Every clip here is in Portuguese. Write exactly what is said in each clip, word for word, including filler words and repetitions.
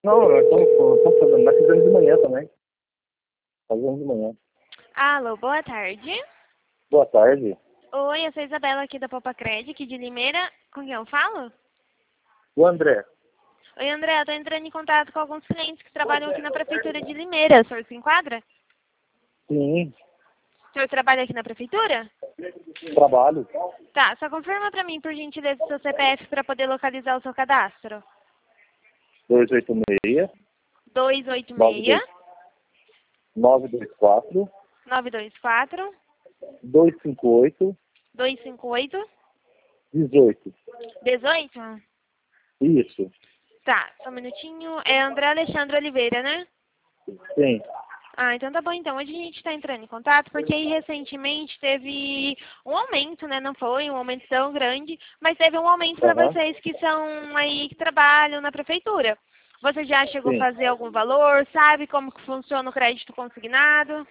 Não, nós estamos fazendo, nós fizemos de manhã também. Fazemos de manhã. Alô, boa tarde. Boa tarde. Oi, eu sou a Isabela aqui da Popacred, aqui de Limeira. Com quem eu falo? O André. Oi, André, eu tô entrando em contato com alguns clientes que trabalham aqui na Prefeitura de Limeira. O senhor se enquadra? Sim, O senhor trabalha aqui na Prefeitura? trabalho. Tá, só confirma pra mim, por gentileza, o seu C P F para poder localizar o seu cadastro. dois oito seis, dois oito nove seis, dois nove dois quatro, nove dois quatro, dois cinco oito, dois cinco oito, dezoito. dezoito. Isso. Tá, só um minutinho. É André Alexandre Oliveira, né? Sim. Ah, então tá bom. Então, hoje a gente está entrando em contato porque aí recentemente teve um aumento, né? Não foi um aumento tão grande, mas teve um aumento para Aham. vocês que são aí que trabalham na prefeitura. Você já chegou a Sim. fazer algum valor? Sabe como que funciona o crédito consignado?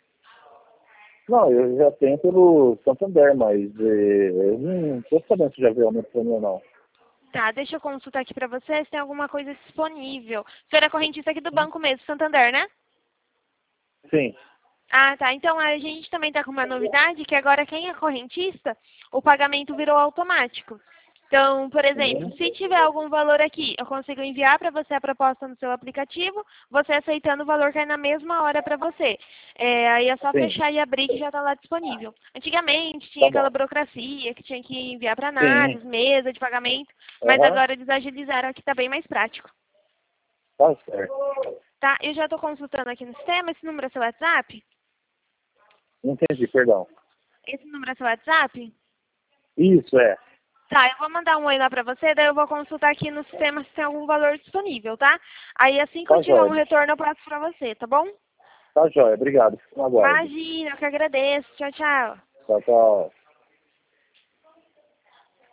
Não, eu já tenho pelo Santander, mas eh, eu não estou sabendo se já veio aumento para mim ou não. Tá, deixa eu consultar aqui para você se tem alguma coisa disponível. O senhor é correntista aqui do banco mesmo, Santander, né? Sim. Ah, tá. Então a gente também está com uma novidade que agora quem é correntista, o pagamento virou automático. Então, por exemplo, Uhum. se tiver algum valor aqui, eu consigo enviar para você a proposta no seu aplicativo, você aceitando o valor cai na mesma hora para você. É, aí é só Sim. fechar e abrir que já está lá disponível. Antigamente tinha Tá aquela bom. burocracia que tinha que enviar para Sim. análise, mesa de pagamento, mas Aham. agora eles agilizaram aqui, está bem mais prático. Tá certo. Tá? Eu já estou consultando aqui no sistema, esse número é seu WhatsApp? Não entendi, perdão. Esse número é seu WhatsApp? Isso, é. Tá, eu vou mandar um oi lá pra você, daí eu vou consultar aqui no sistema se tem algum valor disponível, tá? Aí assim que eu Tá tiver um jóia. retorno eu passo pra você, tá bom? Tá jóia. Obrigado. Fico no aguardo. Imagina, eu que agradeço. Tchau, tchau. Tchau, tchau.